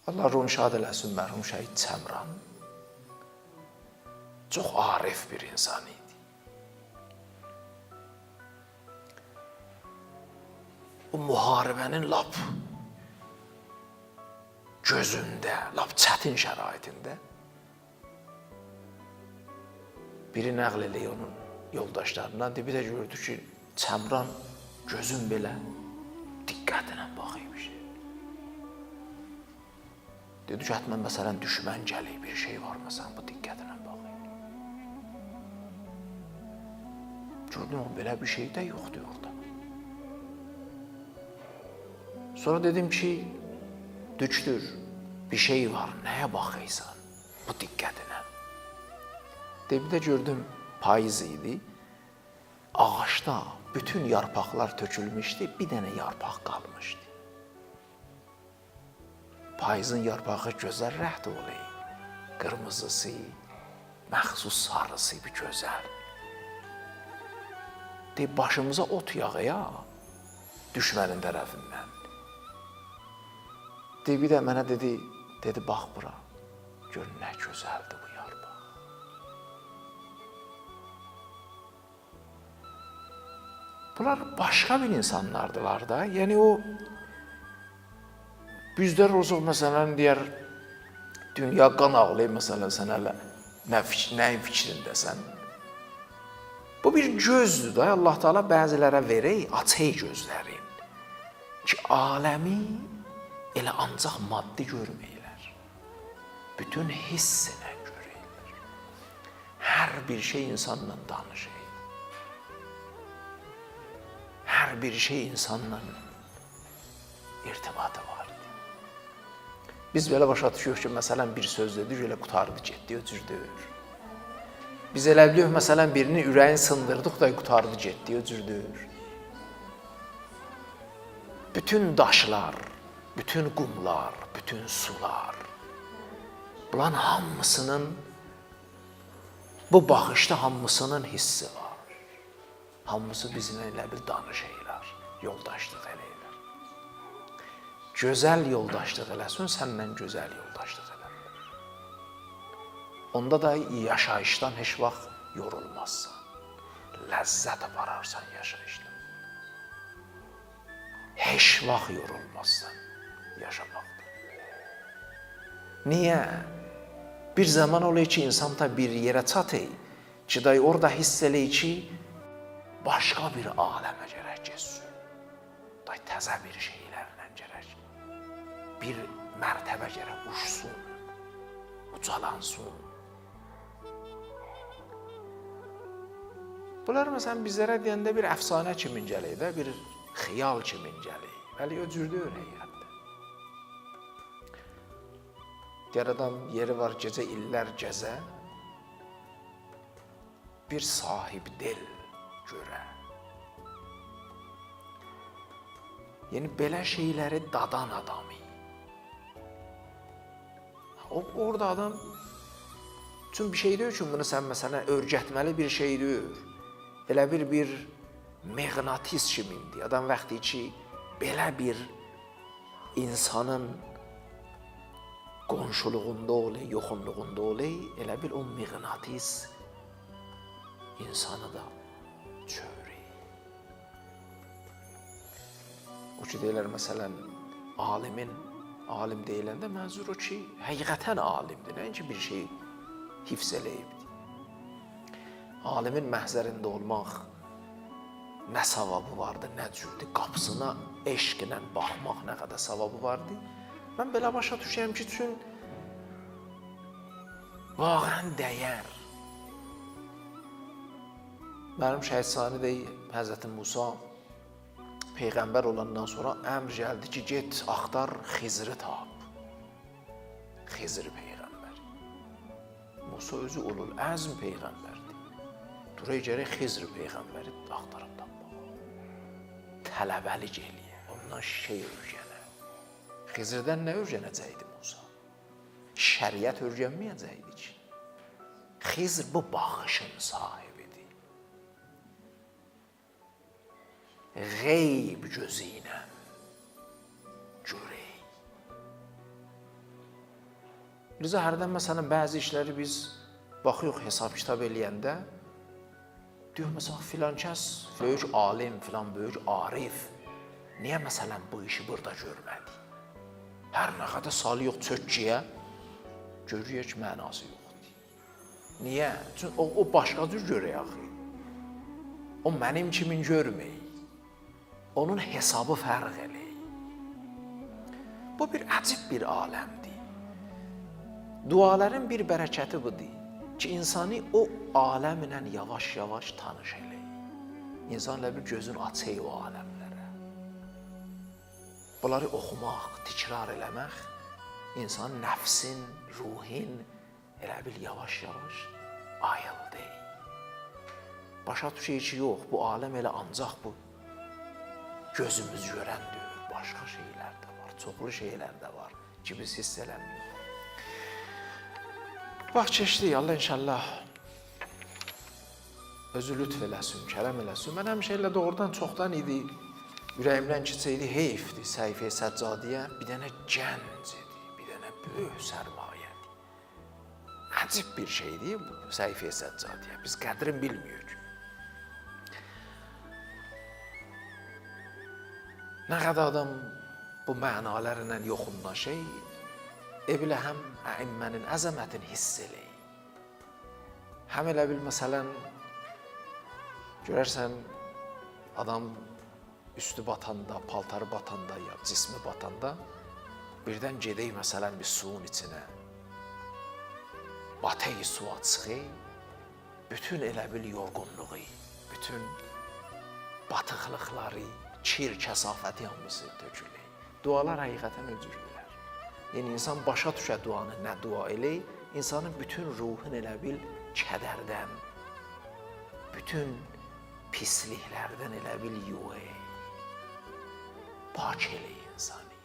Allah ruhunu şad eləsin, mərhum Şəhid Çəmran çox arif bir insan idi. O müharibənin lap gözündə, lap çətin şəraitində biri nəql eləyir onun yoldaşlarından. Bir də gördü ki, Çəmran gözün belə diqqətlə baxıymış. Dedi ki, mən məsələn düşmən gəlir, bir şey var məsələn, bu diqqətlə baxayım. Gördüm, belə bir şey də yoxdur orada. Sonra dedim ki, düzdür, bir şey var, nəyə baxıysan bu diqqətlə? Bir də gördüm, payız idi, ağaçda bütün yarpaqlar tökülmüşdü, bir dənə yarpaq qalmışdı. Payızın yarpağı gözəl rəht olayı, qırmızısı, məxsus sarısı bir gözəl. Başımıza ot yağıya, düşmənin tərəfindən. Bir də mənə dedi, bax bura, gör nə gözəldir bu yarpaq. Bunlar başqa bir insanlardılar da, yəni o bizdə rozaq məsələn deyər, dünya qan ağlayıb məsələn sən hələ nəyin fikrindəsən. Bu bir gözdür da, Allah Teala bəzilərə verək, açıq gözlərin ki, aləmi elə ancaq maddi görməyilər, bütün hissinə görəylər. Hər bir şey insanla danışır, hər bir şey insanla irtibatı var. Biz belə başa düşüyoruz ki, məsələn, bir söz dedik, elə qutardı, getdi, öcürdür. Biz elə biliyoruz, məsələn, birini ürəyin sındırdıq da qutardı, getdi, öcürdür. Bütün daşlar, bütün qumlar, bütün sular, bunların hamısının, bu baxışda hamısının hissi var. Hamısı bizimlə elə bir danışırlar, yoldaşlıq eləyirlər. Gözəl yoldaşlıq eləsin, səndən gözəl yoldaşlıq eləmək. Onda da yaşayışdan heç vaxt yorulmazsan. Ləzzət apararsan yaşayışdan. Heç vaxt yorulmazsan yaşamaqda. Niyə? Bir zaman oluyor ki, insan da bir yerə çatır ki, orada hiss eləyir ki, başqa bir aləmə gərək geçsin. Təzə bir şeylərlə gərək. Bir mərtəbə gərək uçsun, ucalansın. Bunlar məsələn bizlərə deyəndə bir əfsanə kimi gəlir də, bir xiyal kimi gəlir. Bəli, o cürdür həyatda. Deyər adam yeri var gecə illər gəzə, bir sahib del görə. Yəni belə şeyləri dadan adamı. Orada adam üçün bir şey deyil ki, bunu sən məsələn örgətməli bir şey deyil. Elə bir mıqnatis kimidir. Adam vaxtı ki, belə bir insanın qonşuluğunda olay, yoxunluğunda olay, elə bil o mıqnatis insanı da çövrür. O ki, deyirlər məsələn, alim deyiləndə mənzur o ki, həqiqətən alimdir, nəinki bir şey hifz eləyibdir. Alimin məhzərində olmaq nə savabı vardır, nə cürdür, qapısına eşqlə baxmaq nə qədər savabı vardır. Mən belə başa düşəyəm ki, üçün vaqən dəyər. Mənim Şəhid Sani deyir, Həzrəti Musa Peyğəmbər olandan sonra əmr gəldi ki, get, axtar, Xizri tap. Xizri Peyğəmbər. Musa özü ulul əzm Peyğəmbərdir. Duraya gərək Xizri Peyğəmbəri axtarıb tapmaq. Tələbəlik eləyə, ondan şey öyrənə. Xizrdən nə öyrənəcəkdi Musa? Şəriət öyrənməyəcəkdi ki. Xizr bu baxışın sahibidir. Qeyb gözü ilə görək. Liza hərdən məsələn bəzi işləri biz baxıyoruz hesab kitab eləyəndə, diyor məsələn filan kəs böyük alim, filan böyük arif, niyə məsələn bu işi burada görmədi? Hər nə qədər salıyıq çökkiyə, görürük ki, mənası yoxdur. Niyə? Çünki o başqa cür görək axı. O mənim kimin görməyik. Onun hesabı fərq eləyik. Bu bir əcib bir aləmdir. Duaların bir bərəkəti budur ki, insanı o aləmlə yavaş-yavaş tanış eləyik. İnsanla bir gözün açıq o aləmlərə. Bunları oxumaq, təkrar eləmək, insanın nəfsin, ruhin elə bil yavaş-yavaş ayıldı. Başa düşək ki, yox, bu aləm elə ancaq bu gözümüz görən deyil, başqa şeylər də var, çoxlu şeylər də var ki, biz hiss eləmiyoruz. Vaxt keçdi, Allah inşallah özü lütf eləsin, kərəm eləsin. Mən həmişə elə doğrudan çoxdan idi, ürəyimdən keçəydi, heyfdir Səhifə Səccadiyə, bir dənə gənc idi, bir dənə böyük sərmayədir. Əcib bir şeydir bu Səhifə Səccadiyə, biz qədrini bilmiyoruz. Nə qədər adam bu mənalarla yoxunlaşır, elə həm əimmənin əzəmətini hiss eləyir. Həm elə bil, məsələn, görərsən, adam üstü batanda, paltarı batanda ya cismi batanda, birdən gedək, məsələn, bir suyun içinə. Batayı suya çıxır, bütün elə bil yorğunluğu, bütün batıqlıqları, kir, kəsafəti hamısı tökülür. Dualar həqiqətən öldürürlər. Yəni, insan başa düşə duanı, nə dua eləyir, insanın bütün ruhun elə bil kədərdən, bütün pisliklərdən elə bil yuğur, pak eləyir insanı.